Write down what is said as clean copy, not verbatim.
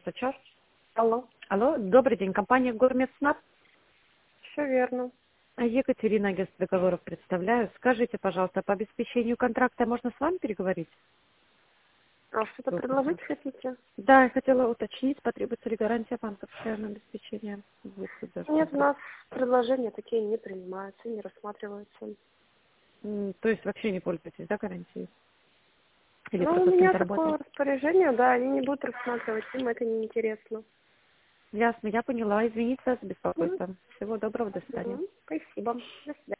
пожалуйста, час. Алло, Алло, добрый день, компания Гормедснаб. все верно. Екатерина, агентство договоров представляю. Скажите, пожалуйста, по обеспечению контракта можно с вами переговорить? А что-то предложить хотите? Да, я хотела уточнить, потребуется ли гарантия банковская на обеспечение двух Нет, у государств. нас предложения такие не принимаются, не рассматриваются. То есть вообще не пользуетесь, да, гарантией? Или Ну, у просто с меня кем-то такое работаете? распоряжение, да, они не будут рассматривать, им это неинтересно. Ясно, я поняла. Извините за Мгм. беспокойство. Всего доброго, до свидания. Спасибо. До свидания.